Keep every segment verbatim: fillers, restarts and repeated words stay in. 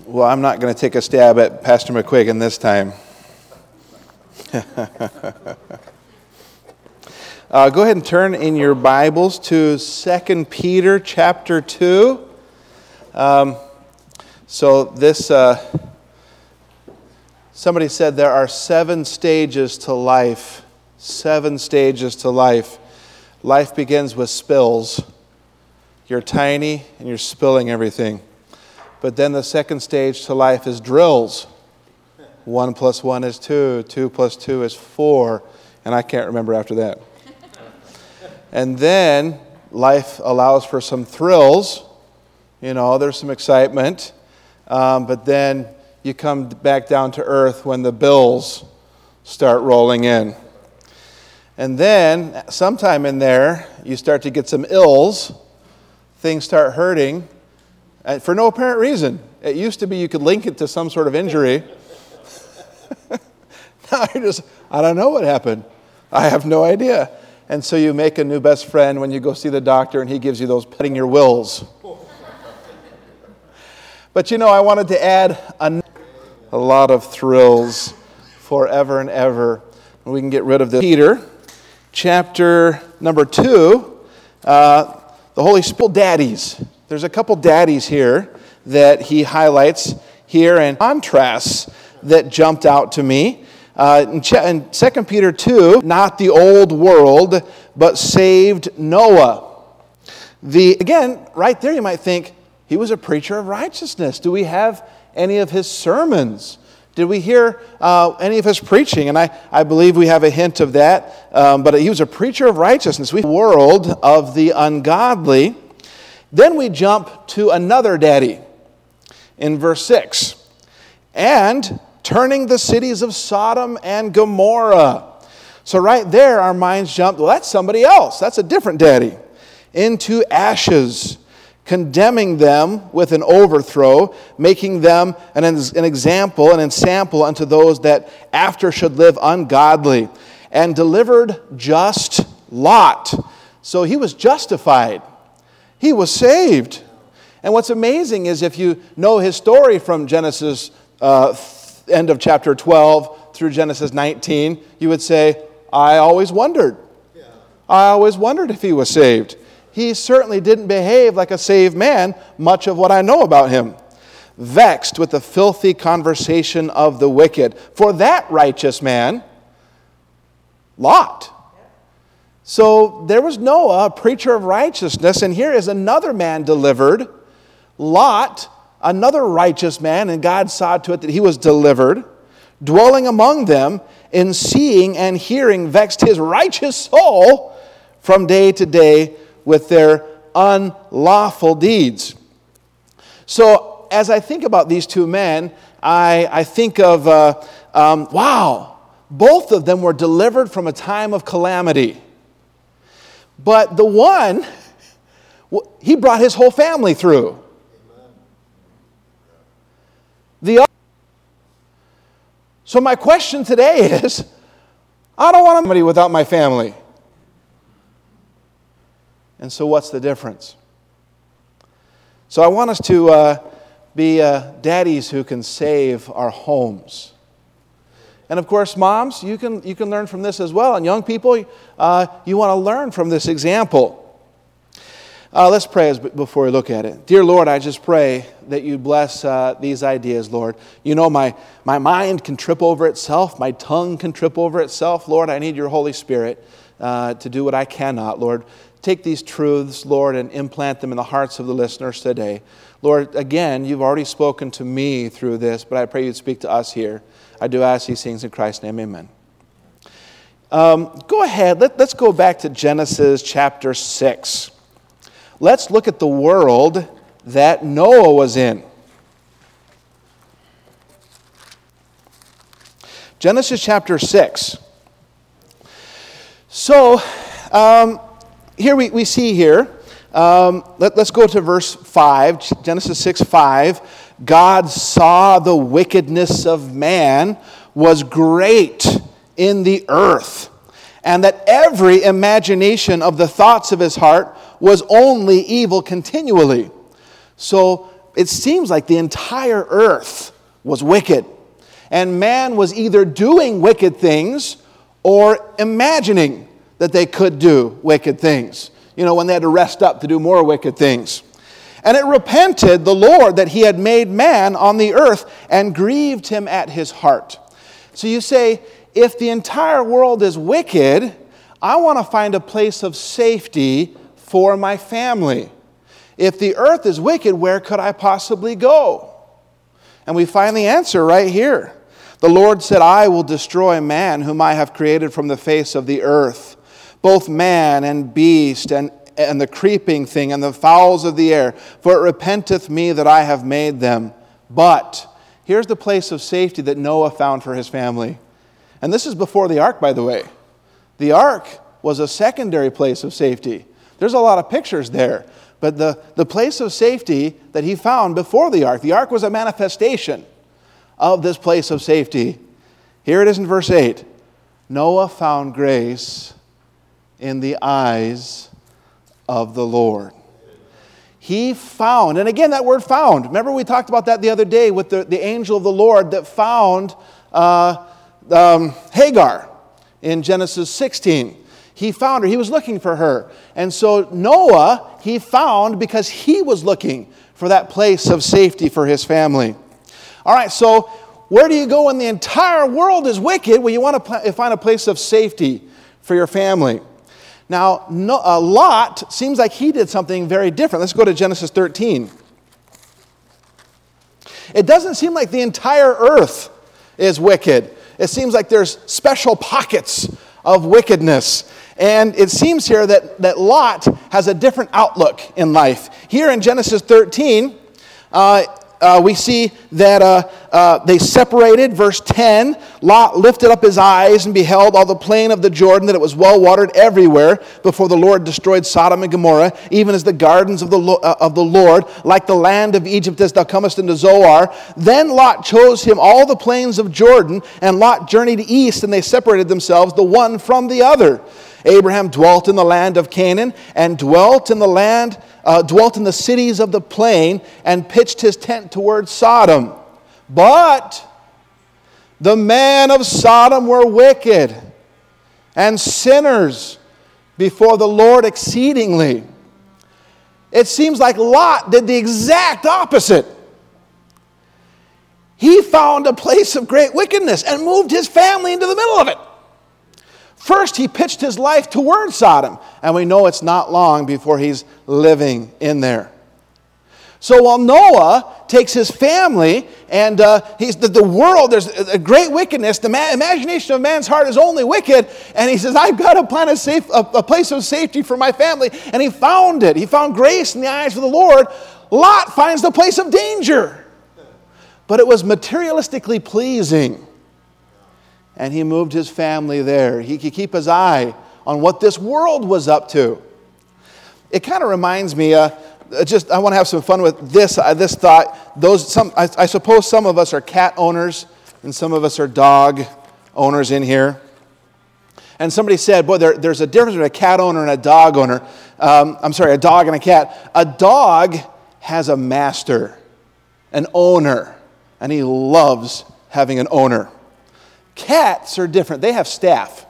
Well, I'm not going to take a stab at Pastor McQuiggan this time. uh, go ahead and turn in your Bibles to Second Peter chapter two. Um, so this, uh, somebody said there are seven stages to life. Seven stages to life. Life begins with spills. You're tiny and you're spilling everything. But then the second stage to life is drills. One plus one is two. Two plus two is four. And I can't remember after that. And then life allows for some thrills. You know, there's some excitement. Um, but then you come back down to earth when the bills start rolling in. And then sometime in there, you start to get some ills. Things start hurting. And for no apparent reason. It used to be you could link it to some sort of injury. Now you're just, I don't know what happened. I have no idea. And so you make a new best friend when you go see the doctor and he gives you those petting your wills. But you know, I wanted to add a, a lot of thrills forever and ever. We can get rid of this. Peter, chapter number two, uh, the Holy Spirit daddies. There's a couple daddies here that he highlights here and contrasts that jumped out to me. Uh, in, Ch- in Second Peter two, not the old world, but saved Noah. The again, right there you might think, he was a preacher of righteousness. Do we have any of his sermons? Did we hear uh, any of his preaching? And I, I believe we have a hint of that. Um, but he was a preacher of righteousness. We world of the ungodly. Then we jump to another daddy in verse six. And turning the cities of Sodom and Gomorrah. So right there our minds jump, well, that's somebody else. That's a different daddy. Into ashes, condemning them with an overthrow, making them an, an example, an ensample unto those that after should live ungodly. And delivered just Lot. So he was justified. He was saved. And what's amazing is if you know his story from Genesis, uh, end of chapter twelve through Genesis nineteen, you would say, I always wondered. Yeah. I always wondered if he was saved. He certainly didn't behave like a saved man, much of what I know about him. Vexed with the filthy conversation of the wicked. For that righteous man, Lot. So there was Noah, a preacher of righteousness, and here is another man delivered, Lot, another righteous man, and God saw to it that he was delivered, dwelling among them, in seeing and hearing vexed his righteous soul from day to day with their unlawful deeds. So as I think about these two men, I, I think of, uh, um, wow, both of them were delivered from a time of calamity. But the one, he brought his whole family through. The other. So my question today is, I don't want somebody without my family. And so what's the difference? So I want us to uh, be uh, daddies who can save our homes. And of course, moms, you can you can learn from this as well. And young people, uh, you want to learn from this example. Uh, let's pray as, before we look at it. Dear Lord, I just pray that you bless uh, these ideas, Lord. You know, my, my mind can trip over itself. My tongue can trip over itself. Lord, I need your Holy Spirit uh, to do what I cannot, Lord. Take these truths, Lord, and implant them in the hearts of the listeners today. Lord, again, you've already spoken to me through this, but I pray you'd speak to us here. I do ask these things in Christ's name, amen. Um, go ahead, Let, let's go back to Genesis chapter six. Let's look at the world that Noah was in. Genesis chapter six. So, um, here we, we see here, um, let, let's go to verse five, Genesis six five. God saw the wickedness of man was great in the earth, and that every imagination of the thoughts of his heart was only evil continually. So it seems like the entire earth was wicked. And man was either doing wicked things or imagining that they could do wicked things. You know, when they had to rest up to do more wicked things. And it repented the Lord that he had made man on the earth and grieved him at his heart. So you say, if the entire world is wicked, I want to find a place of safety for my family. If the earth is wicked, where could I possibly go? And we find the answer right here. The Lord said, I will destroy man whom I have created from the face of the earth, both man and beast and, and the creeping thing and the fowls of the air, for it repenteth me that I have made them. But here's the place of safety that Noah found for his family. And this is before the ark, by the way. The ark was a secondary place of safety. There's a lot of pictures there. But the, the place of safety that he found before the ark, the ark was a manifestation of this place of safety. Here it is in verse eight. Noah found grace in the eyes of the Lord. He found, and again that word found, remember we talked about that the other day with the, the angel of the Lord that found uh, um, Hagar in Genesis sixteen. He found her. He was looking for her. And so Noah, he found because he was looking for that place of safety for his family. All right, so where do you go when the entire world is wicked? Well, you want to find a place of safety for your family. Now, no, uh, Lot seems like he did something very different. Let's go to Genesis thirteen. It doesn't seem like the entire earth is wicked. It seems like there's special pockets of wickedness. And it seems here that, that Lot has a different outlook in life. Here in Genesis thirteen, uh, uh, we see that uh, uh, they separated. Verse ten, Lot lifted up his eyes and beheld all the plain of the Jordan, that it was well watered everywhere, before the Lord destroyed Sodom and Gomorrah, even as the gardens of the, uh, of the Lord, like the land of Egypt as thou comest into Zoar. Then Lot chose him all the plains of Jordan, and Lot journeyed east, and they separated themselves the one from the other. Abraham dwelt in the land of Canaan, and dwelt in the land, uh, dwelt in the cities of the plain, and pitched his tent toward Sodom. But the men of Sodom were wicked and sinners before the Lord exceedingly. It seems like Lot did the exact opposite. He found a place of great wickedness and moved his family into the middle of it. First, he pitched his life toward Sodom, and we know it's not long before he's living in there. So while Noah takes his family, and uh, he's the, the world, there's a great wickedness, the ma- imagination of man's heart is only wicked, and he says, I've got to plan a, safe, a, a place of safety for my family, and he found it. He found grace in the eyes of the Lord. Lot finds the place of danger, but it was materialistically pleasing. And he moved his family there. He could keep his eye on what this world was up to. It kind of reminds me, uh, just I want to have some fun with this. Uh, this thought. Those some I, I suppose some of us are cat owners, and some of us are dog owners in here. And somebody said, "Boy, there, there's a difference between a cat owner and a dog owner." Um, I'm sorry, a dog and a cat. A dog has a master, an owner, and he loves having an owner. Cats are different. They have staff.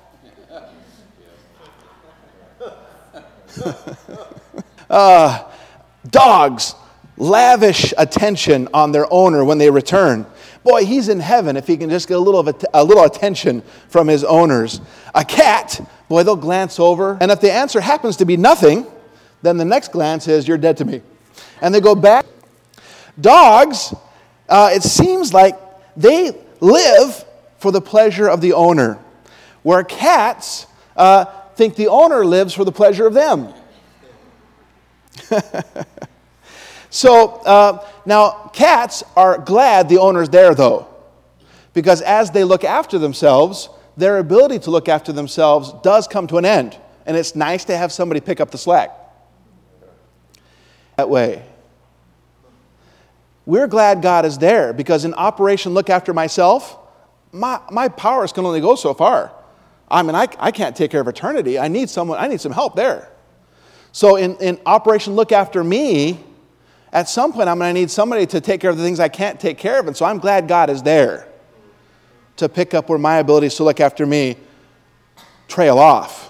uh, dogs lavish attention on their owner when they return. Boy, he's in heaven if he can just get a little of a, a little attention from his owners. A cat, boy, they'll glance over, and if the answer happens to be nothing, then the next glance is, you're dead to me. And they go back. Dogs, uh, it seems like they live for the pleasure of the owner, where cats uh, think the owner lives for the pleasure of them. so uh, now cats are glad the owner's there, though, because as they look after themselves, their ability to look after themselves does come to an end, and it's nice to have somebody pick up the slack. That way. We're glad God is there, because in Operation Look After Myself, My, my powers can only go so far. I mean, I, I can't take care of eternity. I need someone, I need some help there. So in, in Operation Look After Me, at some point I'm going to need somebody to take care of the things I can't take care of. And so I'm glad God is there to pick up where my abilities to look after me trail off.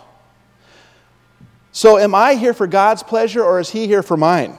So am I here for God's pleasure, or is He here for mine?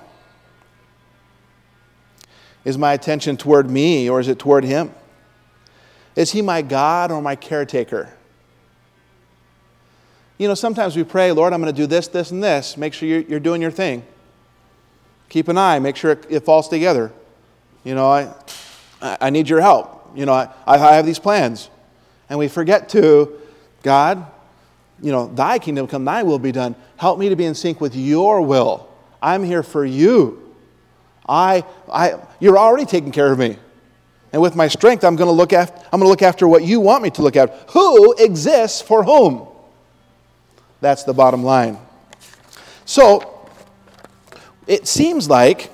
Is my attention toward me, or is it toward Him? Is He my God or my caretaker? You know, sometimes we pray, Lord, I'm going to do this, this, and this. Make sure you're, you're doing your thing. Keep an eye. Make sure it, it falls together. You know, I, I need your help. You know, I, I have these plans. And we forget to, God, you know, thy kingdom come, thy will be done. Help me to be in sync with your will. I'm here for you. I, I, you're already taking care of me. And with my strength, I'm going to look after, I'm going to look after what you want me to look after. Who exists for whom? That's the bottom line. So, it seems like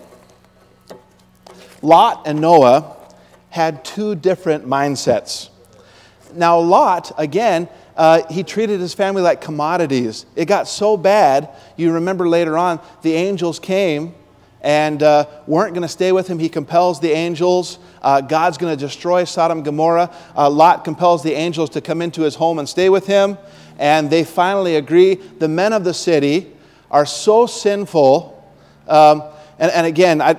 Lot and Noah had two different mindsets. Now, Lot, again, uh, he treated his family like commodities. It got so bad, you remember later on, the angels came and uh, weren't going to stay with him. He compels the angels. Uh, God's going to destroy Sodom and Gomorrah. Uh, Lot compels the angels to come into his home and stay with him. And they finally agree. The men of the city are so sinful. Um, and, and again, I,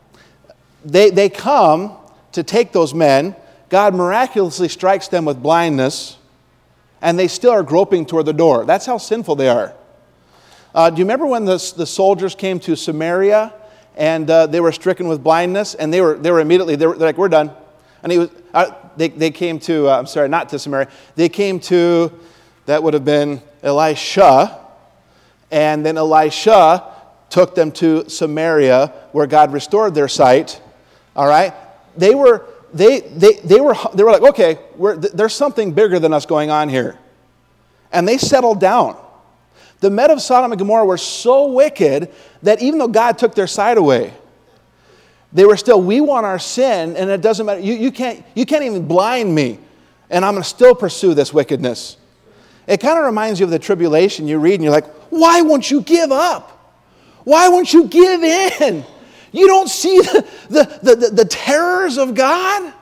they, they come to take those men. God miraculously strikes them with blindness. And they still are groping toward the door. That's how sinful they are. Uh, do you remember when the, the soldiers came to Samaria and uh, they were stricken with blindness? And they were they were immediately, they were they're like, we're done. And he was, uh, they, they came to, uh, I'm sorry, not to Samaria. They came to... That would have been Elisha. And then Elisha took them to Samaria, where God restored their sight. All right? They were they they they were they were like, okay, we're, there's something bigger than us going on here. And they settled down. The men of Sodom and Gomorrah were so wicked that even though God took their sight away, they were still, we want our sin, and it doesn't matter. You, you can't you can't even blind me, and I'm going to still pursue this wickedness. It kind of reminds you of the tribulation you read, and you're like, why won't you give up? Why won't you give in? You don't see the, the, the, the, the terrors of God?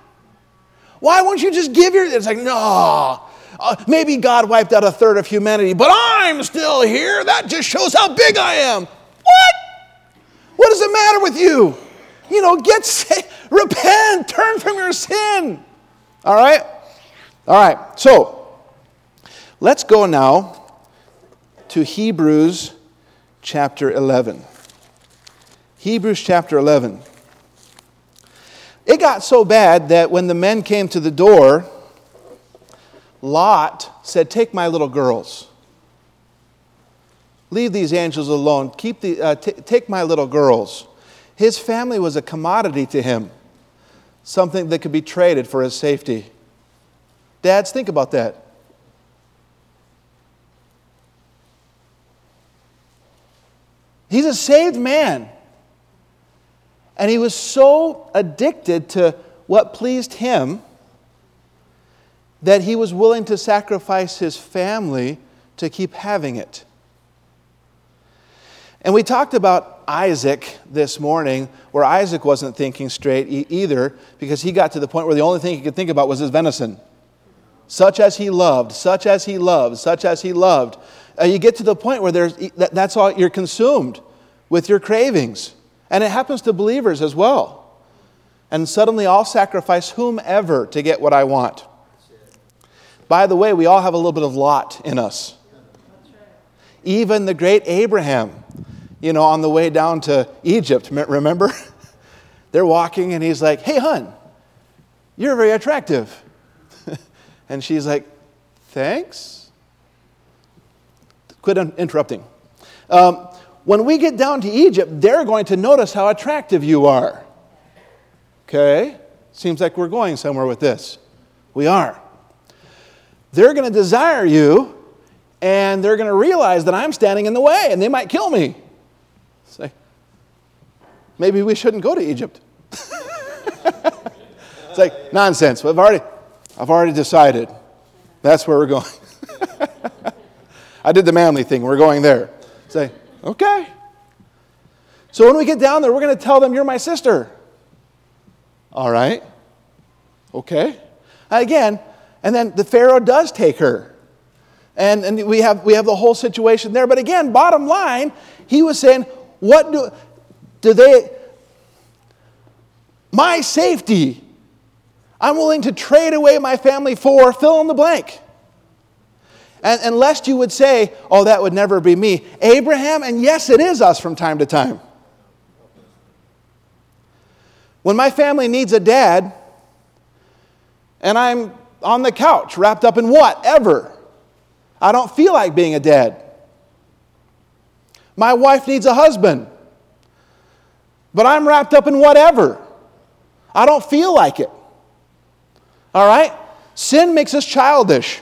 Why won't you just give your... It's like, no. Uh, maybe God wiped out a third of humanity, but I'm still here. That just shows how big I am. What? What does it matter with you? You know, get saved. Repent. Turn from your sin. All right? All right. So... let's go now to Hebrews chapter eleven. Hebrews chapter eleven. It got so bad that when the men came to the door, Lot said, take my little girls. Leave these angels alone. Keep the, uh, t- take my little girls. His family was a commodity to him, something that could be traded for his safety. Dads, think about that. He's a saved man. And he was so addicted to what pleased him that he was willing to sacrifice his family to keep having it. And we talked about Isaac this morning, where Isaac wasn't thinking straight e- either, because he got to the point where the only thing he could think about was his venison. Such as he loved, such as he loved, such as he loved. Uh, you get to the point where there's that, that's all you're consumed with, your cravings. And it happens to believers as well. And suddenly I'll sacrifice whomever to get what I want. By the way, we all have a little bit of Lot in us. Even the great Abraham, you know, on the way down to Egypt, remember? They're walking and he's like, hey, hon, you're very attractive. And she's like, thanks. Quit interrupting. Um, when we get down to Egypt, they're going to notice how attractive you are. Okay? Seems like we're going somewhere with this. We are. They're going to desire you, and they're going to realize that I'm standing in the way, and they might kill me. Say, maybe we shouldn't go to Egypt. It's like, nonsense. I've already, I've already decided. That's where we're going. I did the manly thing. We're going there. Say, okay. So when we get down there, we're going to tell them, you're my sister. All right. Okay. Again, and then the Pharaoh does take her. And, and we have we have the whole situation there. But again, bottom line, he was saying, what do, do they, my safety, I'm willing to trade away my family for, fill in the blank. And, and lest you would say, oh, that would never be me. Abraham, and yes, it is us from time to time. When my family needs a dad, and I'm on the couch, wrapped up in whatever, I don't feel like being a dad. My wife needs a husband, but I'm wrapped up in whatever. I don't feel like it. All right? Sin makes us childish.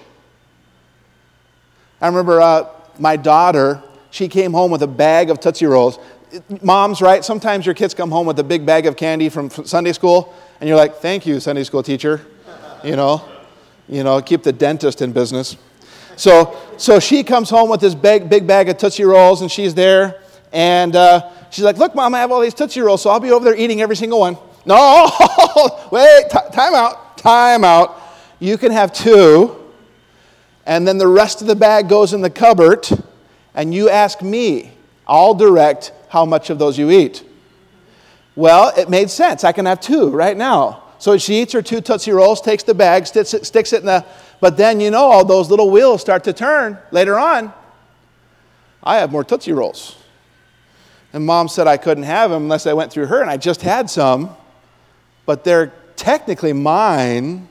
I remember uh, my daughter, she came home with a bag of Tootsie Rolls. Moms, right? Sometimes your kids come home with a big bag of candy from Sunday school, and you're like, thank you, Sunday school teacher. You know, you know, keep the dentist in business. So, so she comes home with this big, big bag of Tootsie Rolls, and she's there, and uh, she's like, look, Mom, I have all these Tootsie Rolls, so I'll be over there eating every single one. No, wait, t- time out, time out. You can have two, and then the rest of the bag goes in the cupboard, and you ask me, I'll direct how much of those you eat. Well, it made sense. I can have two right now. So she eats her two Tootsie Rolls, takes the bag, sticks it, sticks it in the, but then you know all those little wheels start to turn later on. I have more Tootsie Rolls. And Mom said I couldn't have them unless I went through her, and I just had some, but they're technically mine.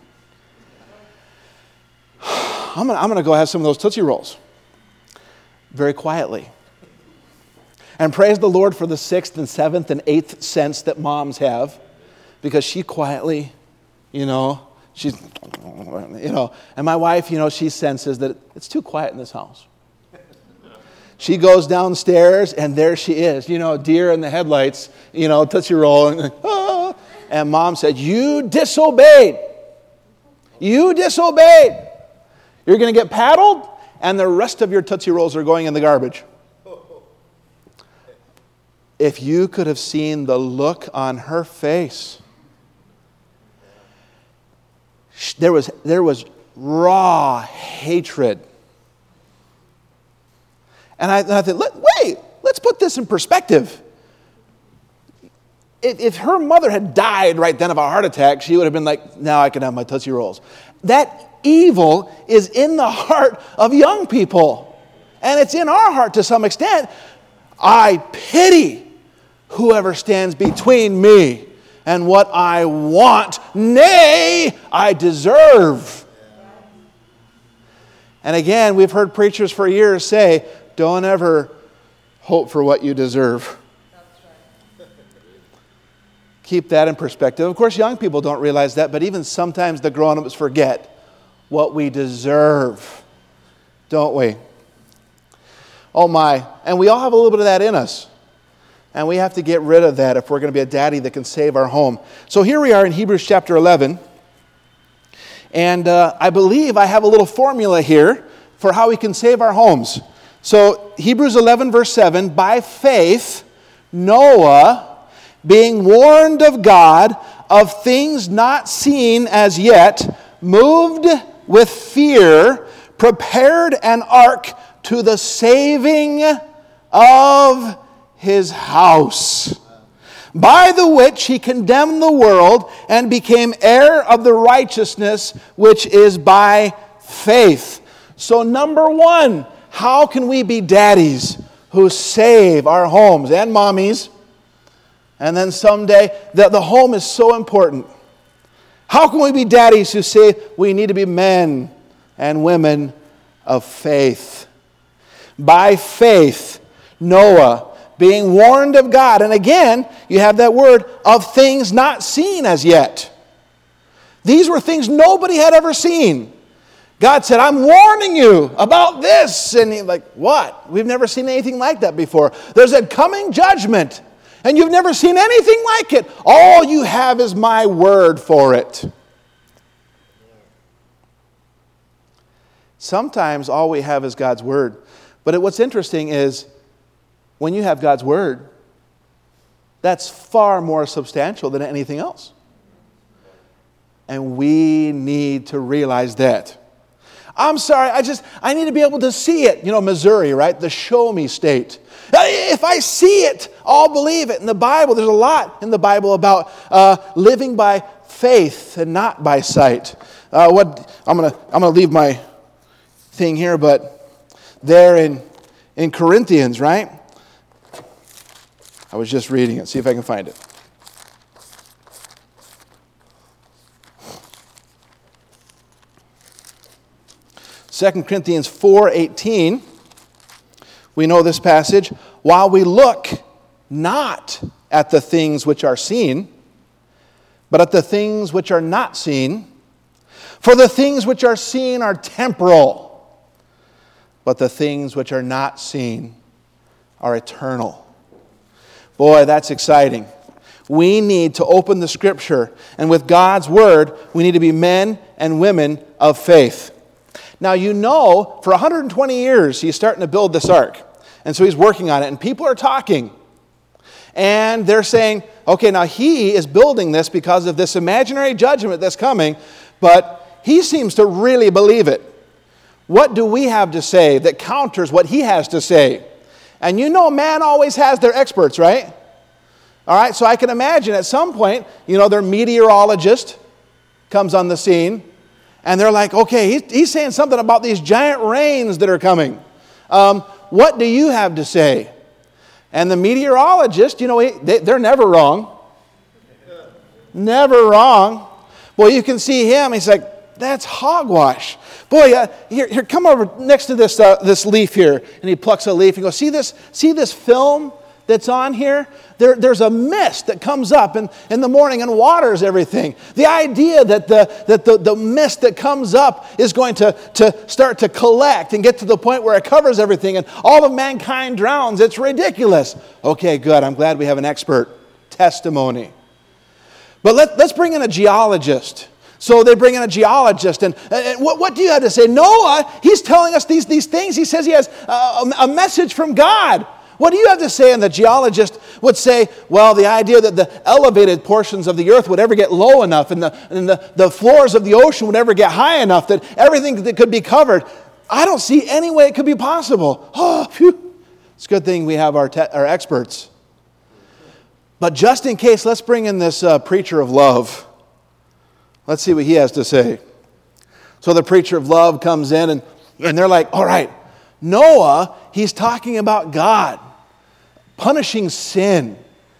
I'm going I'm going to go have some of those Tootsie Rolls. Very quietly. And praise the Lord for the sixth and seventh and eighth sense that moms have, because she quietly, you know, she's, you know, and my wife, you know, she senses that it's too quiet in this house. She goes downstairs, and there she is, you know, deer in the headlights, you know, Tootsie Roll, and, ah, and Mom said, you disobeyed. You disobeyed. You're going to get paddled, and the rest of your Tootsie Rolls are going in the garbage. If you could have seen the look on her face, there was, there was raw hatred. And I, and I thought, Let, wait, let's put this in perspective. If, if her mother had died right then of a heart attack, she would have been like, now I can have my Tootsie Rolls. That evil is in the heart of young people. And it's in our heart to some extent. I pity whoever stands between me and what I want, nay, I deserve. And again, we've heard preachers for years say, don't ever hope for what you deserve. Keep that in perspective. Of course, young people don't realize that, but even sometimes the grown-ups forget what we deserve, don't we? Oh my, and we all have a little bit of that in us. And we have to get rid of that if we're going to be a daddy that can save our home. So here we are in Hebrews chapter eleven. And uh, I believe I have a little formula here for how we can save our homes. So Hebrews eleven verse seven, by faith, Noah, being warned of God of things not seen as yet, moved with fear, prepared an ark to the saving of his house, by the which he condemned the world and became heir of the righteousness which is by faith. So number one, how can we be daddies who save our homes, and mommies? And then someday, the, the home is so important. How can we be daddies who say we need to be men and women of faith? By faith, Noah, being warned of God. And again, you have that word, of things not seen as yet. These were things nobody had ever seen. God said, I'm warning you about this. And he's like, what? We've never seen anything like that before. There's a coming judgment, and you've never seen anything like it. All you have is my word for it. Sometimes all we have is God's word. But what's interesting is, when you have God's word, That's far more substantial than anything else. And we need to realize that. I'm sorry, I just, I need to be able to see it. You know, Missouri, right? The show me state. If I see it, I'll believe it. In the Bible, there's a lot in the Bible about uh, living by faith and not by sight. Uh, what I'm gonna, I'm gonna leave my thing here, but there in in Corinthians, right? I was just reading it. See if I can find it. Second Corinthians four eighteen, we know this passage. While we look not at the things which are seen, but at the things which are not seen. For the things which are seen are temporal, but the things which are not seen are eternal. Boy, that's exciting. We need to open the Scripture, and with God's Word, we need to be men and women of faith. Now, you know, for one hundred twenty years, he's starting to build this ark. And so he's working on it, and people are talking. And they're saying, okay, now he is building this because of this imaginary judgment that's coming, but he seems to really believe it. What do we have to say that counters what he has to say? And you know, man always has their experts, right? All right, so I can imagine at some point, you know, their meteorologist comes on the scene, and they're like, okay, he's, he's saying something about these giant rains that are coming. Um, what do you have to say? And the meteorologist, you know, he, they, they're never wrong. Never wrong. Boy, you can see him. He's like, that's hogwash. Boy, uh, here, here, come over next to this uh, this leaf here. And he plucks a leaf and goes, see this, see this film that's on here? There, there's a mist that comes up in, in the morning and waters everything. The idea that the that the, the mist that comes up is going to, to start to collect and get to the point where it covers everything and all of mankind drowns, it's ridiculous. Okay, good. I'm glad we have an expert testimony. But let, let's bring in a geologist. So they bring in a geologist, and, and what, what do you have to say? Noah, he's telling us these, these things. He says he has a, a message from God. What do you have to say? And the geologist would say, well, the idea that the elevated portions of the earth would ever get low enough and the, and the, the floors of the ocean would ever get high enough that everything that could be covered, I don't see any way it could be possible. Oh, phew. It's a good thing we have our, te- our experts. But just in case, let's bring in this uh, preacher of love. Let's see what he has to say. So the preacher of love comes in, and, and they're like, all right, Noah, he's talking about God punishing sin.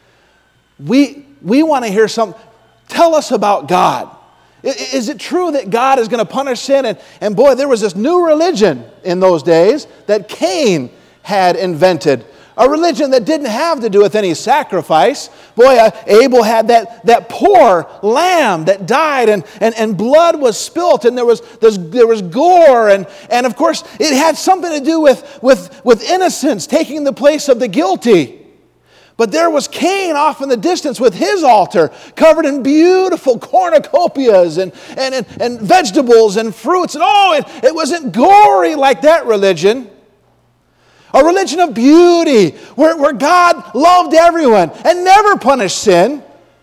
We, we want to hear something. Tell us about God. Is it true that God is going to punish sin? And, and boy, there was this new religion in those days that Cain had invented. A religion that didn't have to do with any sacrifice. Boy, uh, Abel had that, that poor lamb that died, and, and, and blood was spilt, and there was, there was gore, and, and of course, it had something to do with, with, with innocence taking the place of the guilty. But there was Cain off in the distance with his altar, covered in beautiful cornucopias and, and, and, and vegetables and fruits, and oh, it, it wasn't gory like that religion. A religion of beauty, where, where God loved everyone and never punished sin.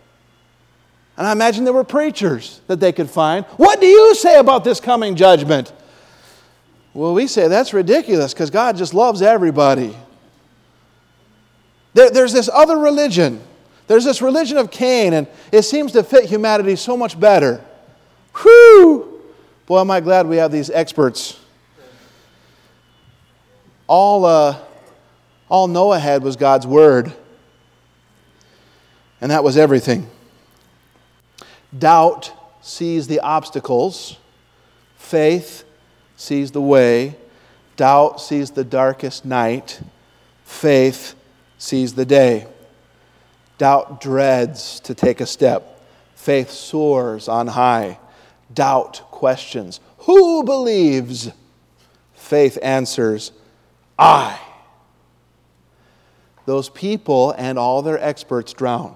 And I imagine there were preachers that they could find. What do you say about this coming judgment? Well, we say that's ridiculous because God just loves everybody. There, there's this other religion. There's this religion of Cain, and it seems to fit humanity so much better. Whew! Boy, am I glad we have these experts. All, uh, all Noah had was God's Word. And that was everything. Doubt sees the obstacles. Faith sees the way. Doubt sees the darkest night. Faith sees the day. Doubt dreads to take a step. Faith soars on high. Doubt questions. Who believes? Faith answers, I. Those people and all their experts drowned.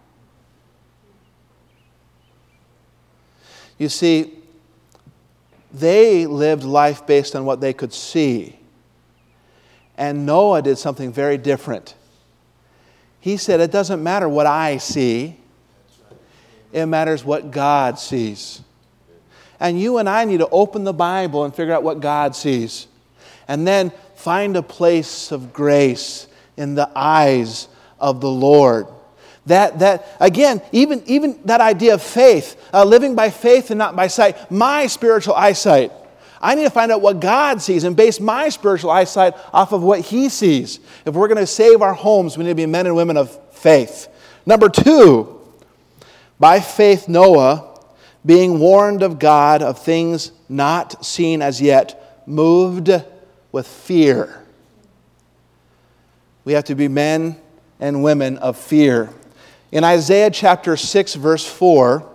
You see, they lived life based on what they could see. And Noah did something very different. He said, it doesn't matter what I see. It matters what God sees. And you and I need to open the Bible and figure out what God sees. And then find a place of grace in the eyes of the Lord. That, that again, even, even that idea of faith, uh, living by faith and not by sight, my spiritual eyesight. I need to find out what God sees and base my spiritual eyesight off of what He sees. If we're going to save our homes, we need to be men and women of faith. Number two, by faith Noah, being warned of God of things not seen as yet, moved with fear. We have to be men and women of fear. In Isaiah chapter six, verse four,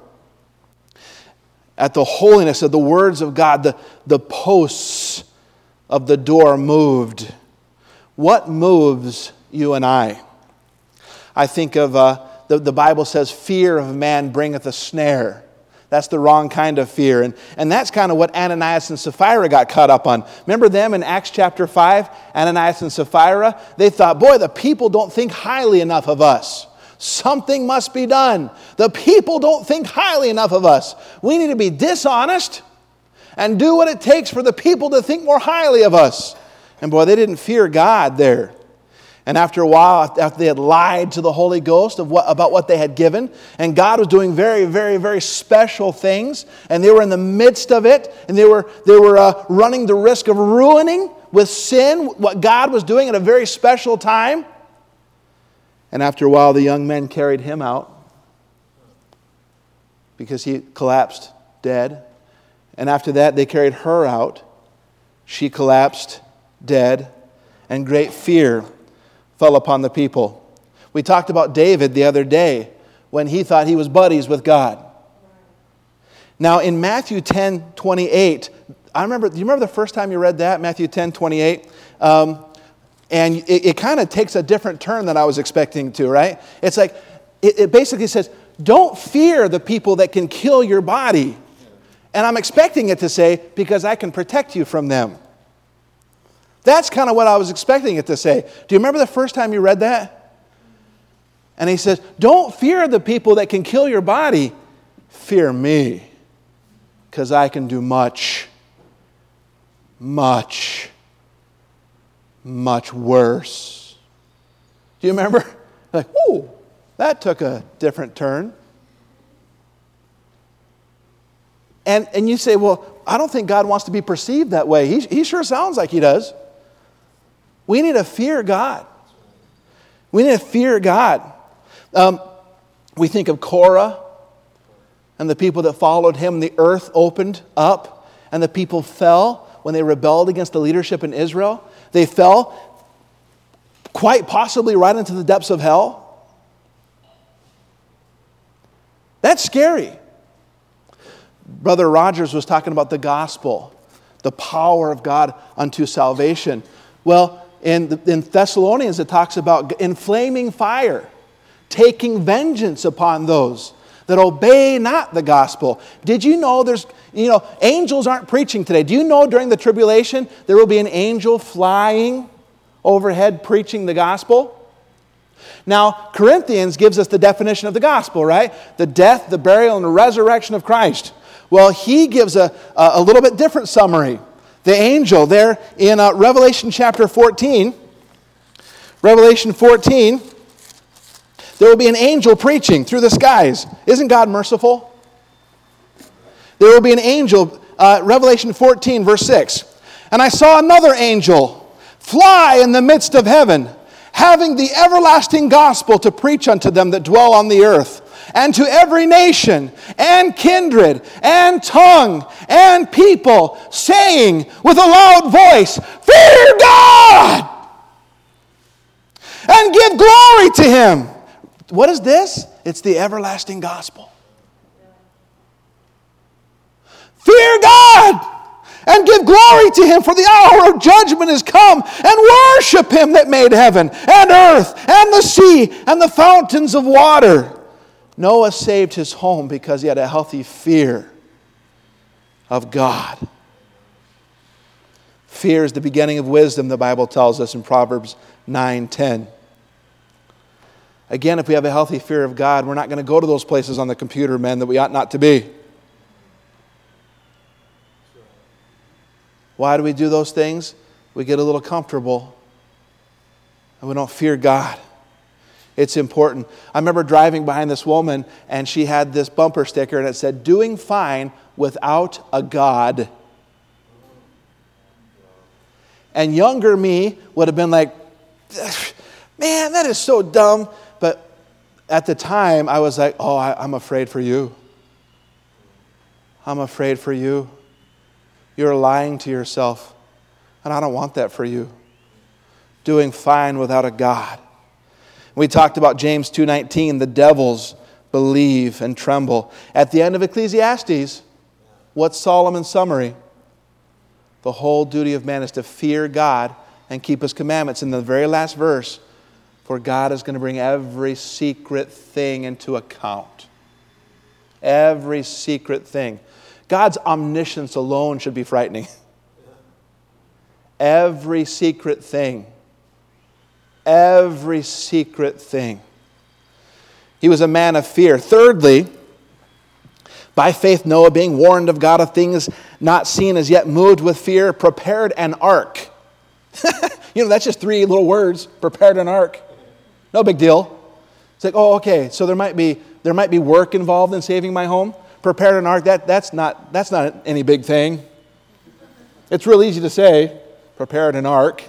at the holiness of the words of God, the, the posts of the door moved. What moves you and I? I think of, uh, the, the Bible says, fear of man bringeth a snare. That's the wrong kind of fear. And, and that's kind of what Ananias and Sapphira got caught up on. Remember them in Acts chapter five? Ananias and Sapphira? They thought, boy, the people don't think highly enough of us. Something must be done. The people don't think highly enough of us. We need to be dishonest and do what it takes for the people to think more highly of us. And boy, they didn't fear God there. And after a while, after they had lied to the Holy Ghost of what, about what they had given, and God was doing very, very, very special things, and they were in the midst of it, and they were, they were uh, running the risk of ruining with sin what God was doing at a very special time. And after a while, the young men carried him out because he collapsed dead. And after that, they carried her out. She collapsed dead. And great fear fell upon the people. We talked about David the other day when he thought he was buddies with God. Now, in Matthew ten twenty-eight, I remember, do you remember the first time you read that? Matthew ten twenty-eight? Um, And it, it kind of takes a different turn than I was expecting to, right? It's like, it, it basically says, don't fear the people that can kill your body. And I'm expecting it to say, because I can protect you from them. That's kind of what I was expecting it to say. Do you remember the first time you read that? And he says, don't fear the people that can kill your body. Fear me, because I can do much, much much worse. Do you remember? Like, ooh, that took a different turn. And and you say, well, I don't think God wants to be perceived that way. He, he sure sounds like He does. We need to fear God. We need to fear God. Um, we think of Korah and the people that followed him. The earth opened up and the people fell when they rebelled against the leadership in Israel. They fell quite possibly right into the depths of hell. That's scary. Brother Rogers was talking about the gospel, the power of God unto salvation. Well, in, the, in Thessalonians it talks about inflaming fire, taking vengeance upon those that obey not the gospel. Did you know there's, you know, angels aren't preaching today. Do you know during the tribulation there will be an angel flying overhead preaching the gospel? Now, Corinthians gives us the definition of the gospel, right? The death, the burial, and the resurrection of Christ. Well, he gives a, a little bit different summary. The angel there in uh, Revelation chapter fourteen, Revelation fourteen, there will be an angel preaching through the skies. Isn't God merciful? There will be an angel, uh, Revelation fourteen, verse six. And I saw another angel fly in the midst of heaven, having the everlasting gospel to preach unto them that dwell on the earth, and to every nation, and kindred, and tongue, and people, saying with a loud voice, fear God, and give glory to Him. What is this? It's the everlasting gospel. Fear God and give glory to Him, for the hour of judgment is come, and worship Him that made heaven and earth and the sea and the fountains of water. Noah saved his home because he had a healthy fear of God. Fear is the beginning of wisdom, the Bible tells us in Proverbs nine ten. Again, if we have a healthy fear of God, we're not going to go to those places on the computer, men, that we ought not to be. Why do we do those things? We get a little comfortable and we don't fear God. It's important. I remember driving behind this woman and she had this bumper sticker and it said, "Doing fine without a God." And younger me would have been like, "Man, that is so dumb." But at the time, I was like, "Oh, I, I'm afraid for you. I'm afraid for you. You're lying to yourself, and I don't want that for you. Doing fine without a God." We talked about James two nineteen, the devils believe and tremble. At the end of Ecclesiastes, what's Solomon's summary? The whole duty of man is to fear God and keep His commandments. In the very last verse, for God is going to bring every secret thing into account. Every secret thing. God's omniscience alone should be frightening. Every secret thing. Every secret thing. He was a man of fear. Thirdly, by faith Noah, being warned of God of things not seen as yet, moved with fear, prepared an ark. You know, that's just three little words. Prepared an ark. No big deal. It's like, oh, okay, so there might be there might be work involved in saving my home. Prepared an ark, that, that's not that's not any big thing. It's real easy to say, prepared an ark.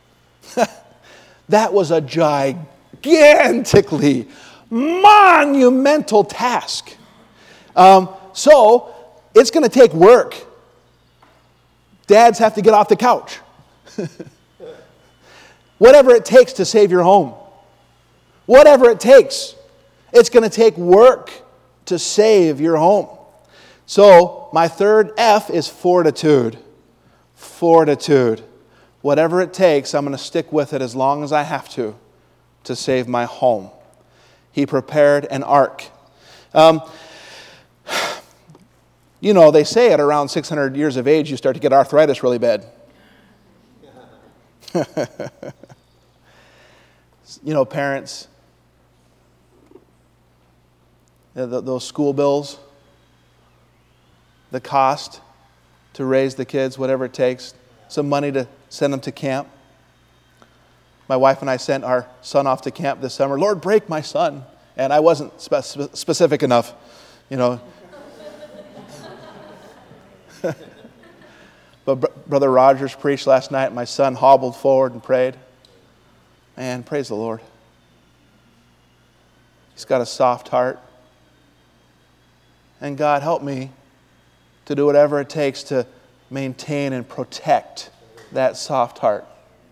That was a gigantically monumental task. Um, so, it's going to take work. Dads have to get off the couch. Whatever it takes to save your home. Whatever it takes. It's going to take work to save your home. So, my third F is fortitude. Fortitude. Whatever it takes, I'm going to stick with it as long as I have to, to save my home. He prepared an ark. Um, you know, they say at around six hundred years of age, you start to get arthritis really bad. You know, parents, those school bills, the cost to raise the kids, whatever it takes, some money to send them to camp. My wife and I sent our son off to camp this summer. Lord, break my son. And I wasn't spe- specific enough, you know. But Br- Brother Rogers preached last night. My son hobbled forward and prayed. Man, praise the Lord. He's got a soft heart. And God, help me to do whatever it takes to maintain and protect that soft heart.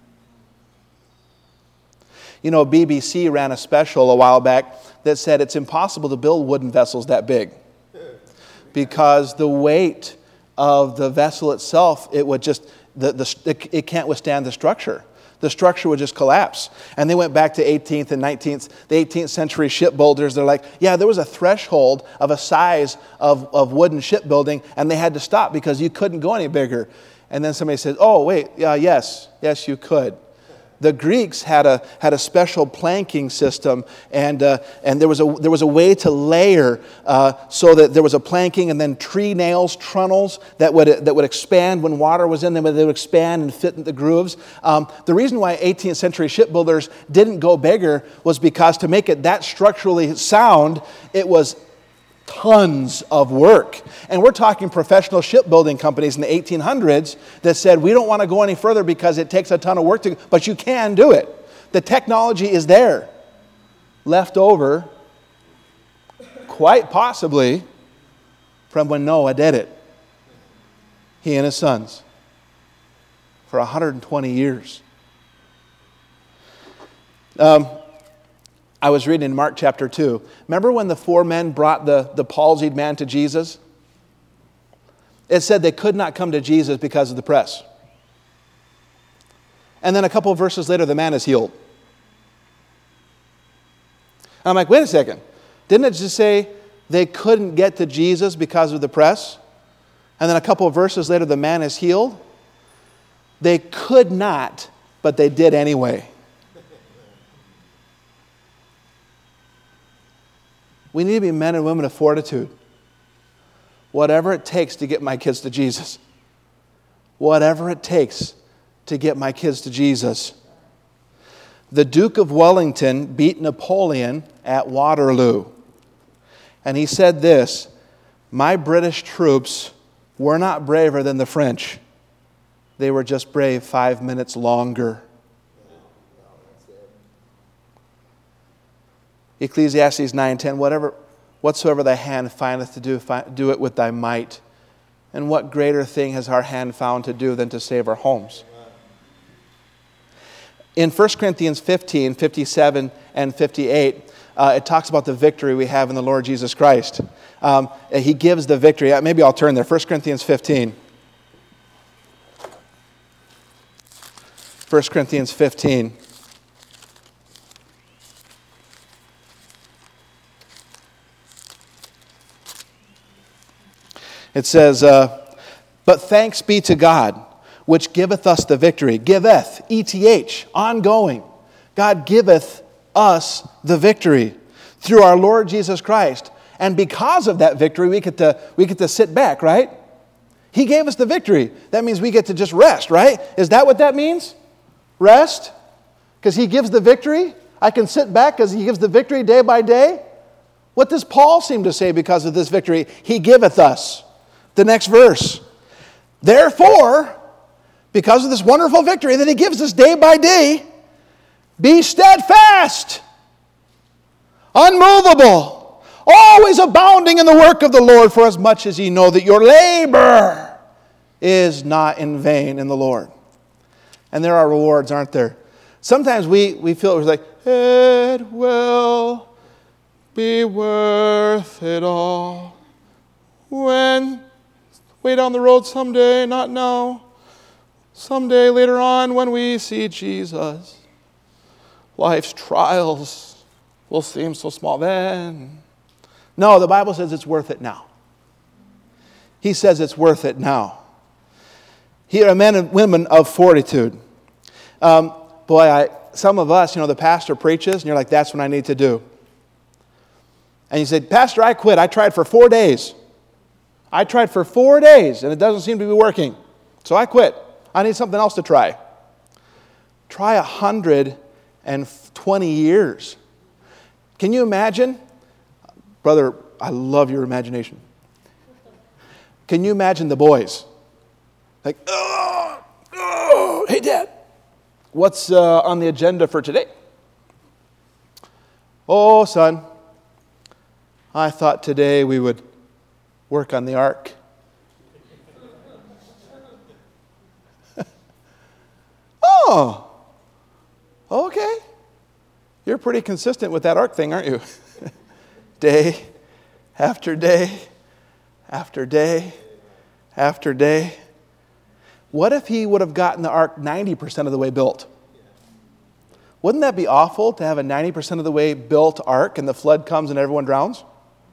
You know, B B C ran a special a while back that said it's impossible to build wooden vessels that big because the weight of the vessel itself, it would just, the, the, it, it can't withstand the structure. The structure would just collapse. And they went back to eighteenth and nineteenth, the eighteenth century shipbuilders. They're like, yeah, there was a threshold of a size of, of wooden shipbuilding, and they had to stop because you couldn't go any bigger. And then somebody said, oh, wait, yeah, yes, yes, you could. The Greeks had a had a special planking system, and uh, and there was a there was a way to layer uh, so that there was a planking and then tree nails, trunnels that would that would expand when water was in them. They would expand and fit in the grooves. Um, the reason why eighteenth century shipbuilders didn't go bigger was because to make it that structurally sound, it was tons of work. And we're talking professional shipbuilding companies in the eighteen hundreds that said, we don't want to go any further because it takes a ton of work to, but you can do it. The technology is there. Left over, quite possibly, from when Noah did it. He and his sons. For one hundred twenty years. Um, I was reading in Mark chapter two. Remember when the four men brought the, the palsied man to Jesus? It said they could not come to Jesus because of the press. And then a couple of verses later, the man is healed. I'm like, wait a second. Didn't it just say they couldn't get to Jesus because of the press? And then a couple of verses later, the man is healed? They could not, but they did anyway. We need to be men and women of fortitude. Whatever it takes to get my kids to Jesus. Whatever it takes to get my kids to Jesus. The Duke of Wellington beat Napoleon at Waterloo. And he said this, my British troops were not braver than the French. They were just brave five minutes longer. Ecclesiastes nine ten, whatever, whatsoever thy hand findeth to do, find, do it with thy might. And what greater thing has our hand found to do than to save our homes? In First Corinthians fifteen, fifty-seven and fifty-eight, uh, it talks about the victory we have in the Lord Jesus Christ. Um, he gives the victory. Maybe I'll turn there. First Corinthians fifteen. First Corinthians fifteen. It says, uh, but thanks be to God, which giveth us the victory. Giveth, E T H, ongoing. God giveth us the victory through our Lord Jesus Christ. And because of that victory, we get to, we get to sit back, right? He gave us the victory. That means we get to just rest, right? Is that what that means? Rest? Because He gives the victory? I can sit back because He gives the victory day by day? What does Paul seem to say because of this victory? He giveth us. The next verse. Therefore, because of this wonderful victory that He gives us day by day, be steadfast, unmovable, always abounding in the work of the Lord, for as much as ye know that your labor is not in vain in the Lord. And there are rewards, aren't there? Sometimes we, we feel it's like, it will be worth it all when way down the road someday, not now. Someday later on when we see Jesus, life's trials will seem so small then. No, the Bible says it's worth it now. He says it's worth it now. Here are men and women of fortitude. Um, boy, I, some of us, you know, the pastor preaches, and you're like, that's what I need to do. And you say, Pastor, I quit. I tried for four days. I tried for four days, and it doesn't seem to be working. So I quit. I need something else to try. Try one hundred twenty years. Can you imagine? Brother, I love your imagination. Can you imagine the boys? Like, oh, oh, hey, Dad, what's uh, on the agenda for today? Oh, son, I thought today we would work on the ark. Oh, okay. You're pretty consistent with that ark thing, aren't you? Day after day after day after day. What if he would have gotten the ark ninety percent of the way built? Wouldn't that be awful to have a ninety percent of the way built ark and the flood comes and everyone drowns?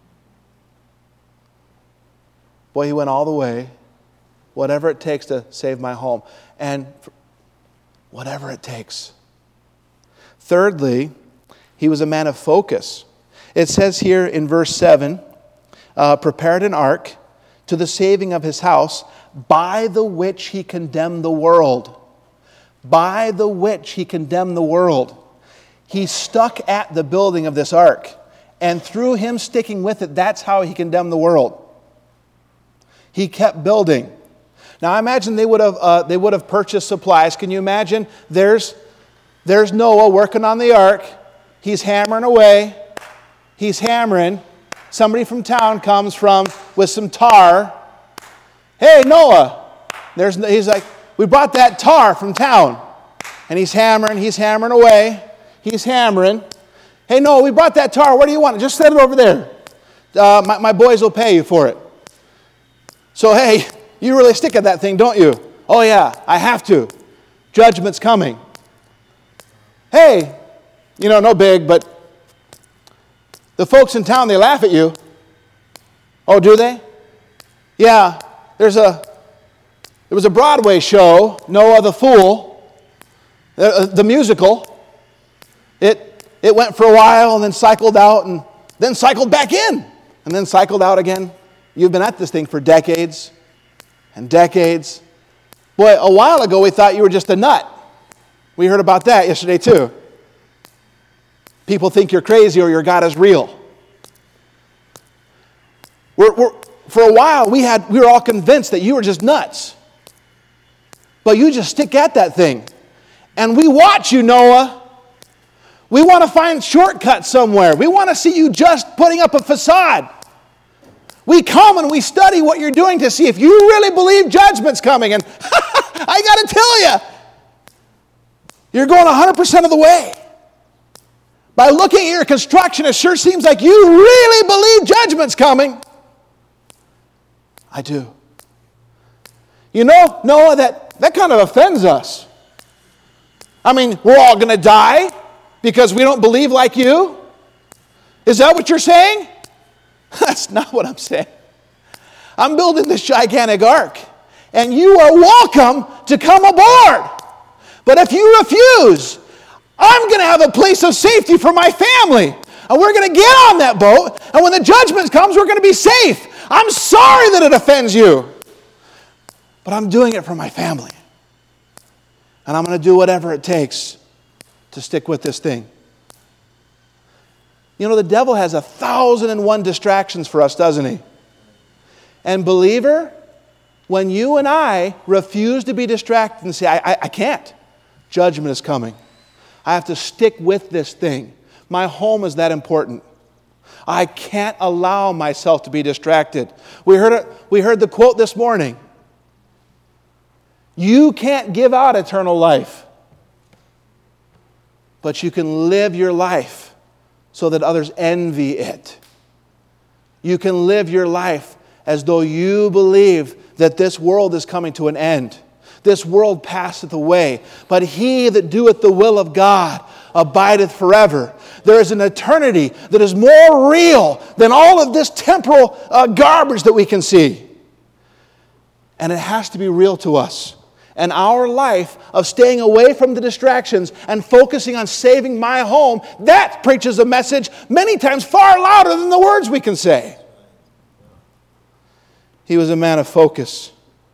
Boy, he went all the way, whatever it takes to save my home. And whatever it takes. Thirdly, he was a man of focus. It says here in verse seven, uh, prepared an ark to the saving of his house, by the which he condemned the world. By the which he condemned the world. He stuck at the building of this ark. And through him sticking with it, that's how he condemned the world. He kept building. Now I imagine they would have uh, they would have purchased supplies. Can you imagine? There's there's Noah working on the ark. He's hammering away. He's hammering. Somebody from town comes from with some tar. Hey, Noah. There's he's like, we brought that tar from town. And he's hammering, he's hammering away. He's hammering. Hey, Noah, we brought that tar. Where do you want it? Just set it over there. Uh, my, my boys will pay you for it. So, hey, you really stick at that thing, don't you? Oh, yeah, I have to. Judgment's coming. Hey, you know, no big, but the folks in town, they laugh at you. Oh, do they? Yeah, there's a, there was a Broadway show, Noah the Fool, the, the musical. It, it went for a while and then cycled out, and then cycled back in, and then cycled out again. You've been at this thing for decades and decades. Boy, a while ago we thought you were just a nut. We heard about that yesterday too. People think you're crazy or your God is real. We're, we're, for a while we had we were all convinced that you were just nuts. But you just stick at that thing. And we watch you, Noah. We want to find shortcuts somewhere. We want to see you just putting up a facade. We come and we study what you're doing to see if you really believe judgment's coming. And I got to tell you, you're going one hundred percent of the way. By looking at your construction, it sure seems like you really believe judgment's coming. I do. You know, Noah, that, that kind of offends us. I mean, we're all going to die because we don't believe like you? Is that what you're saying? That's not what I'm saying. I'm building this gigantic ark, and you are welcome to come aboard. But if you refuse, I'm going to have a place of safety for my family, and we're going to get on that boat, and when the judgment comes, we're going to be safe. I'm sorry that it offends you, but I'm doing it for my family, and I'm going to do whatever it takes to stick with this thing. You know, the devil has a thousand and one distractions for us, doesn't he? And believer, when you and I refuse to be distracted and say, I, I, I can't, judgment is coming. I have to stick with this thing. My home is that important. I can't allow myself to be distracted. We heard it, we heard the quote this morning. You can't give out eternal life, but you can live your life so that others envy it. You can live your life as though you believe that this world is coming to an end. This world passeth away, but he that doeth the will of God abideth forever. There is an eternity that is more real than all of this temporal uh, garbage that we can see. And it has to be real to us. And our life of staying away from the distractions and focusing on saving my home, that preaches a message many times far louder than the words we can say. He was a man of focus.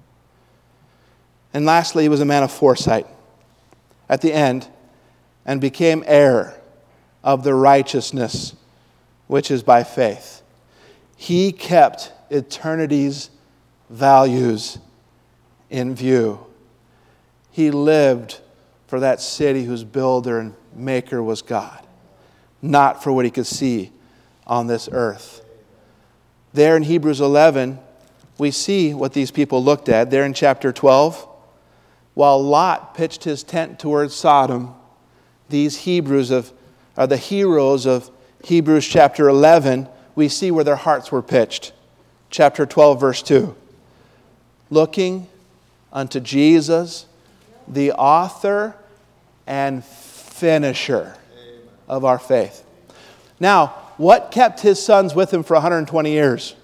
And lastly, he was a man of foresight at the end, and became heir of the righteousness which is by faith. He kept eternity's values in view. He lived for that city whose builder and maker was God, not for what he could see on this earth. There in Hebrews eleven, we see what these people looked at. There in chapter twelve, while Lot pitched his tent towards Sodom, these Hebrews of, are the heroes of Hebrews chapter eleven. We see where their hearts were pitched. Chapter twelve, verse two. Looking unto Jesus, the author and finisher of our faith. Now, what kept his sons with him for one hundred twenty years?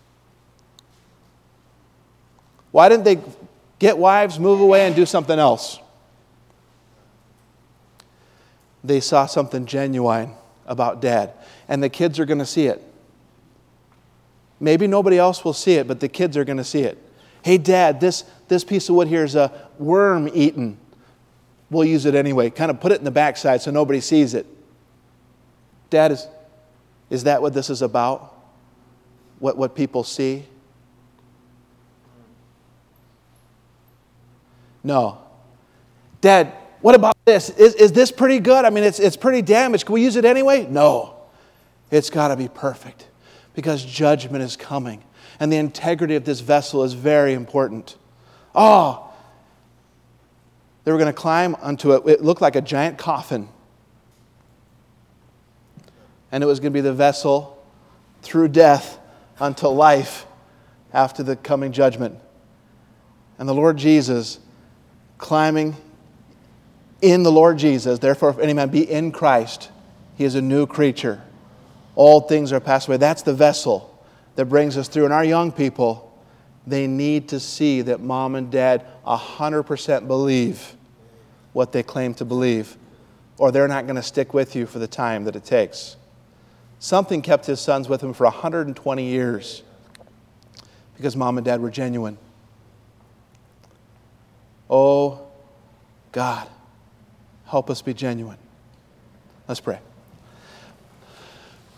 Why didn't they get wives, move away, and do something else? They saw something genuine about Dad. And the kids are going to see it. Maybe nobody else will see it, but the kids are going to see it. Hey, Dad, this, this piece of wood here is a worm eaten. We'll use it anyway. Kind of put it in the backside so nobody sees it. Dad, is, is that what this is about? What, what people see? No. Dad, what about this? Is, is this pretty good? I mean, it's, it's pretty damaged. Can we use it anyway? No. It's got to be perfect because judgment is coming. And the integrity of this vessel is very important. Oh, they were going to climb onto it. It looked like a giant coffin. And it was going to be the vessel through death unto life after the coming judgment. And the Lord Jesus climbing in the Lord Jesus. Therefore, if any man be in Christ, he is a new creature. All things are passed away. That's the vessel that brings us through. And our young people, they need to see that mom and dad one hundred percent believe what they claim to believe, or they're not going to stick with you for the time that it takes. Something kept his sons with him for one hundred twenty years because mom and dad were genuine. Oh, God, help us be genuine. Let's pray.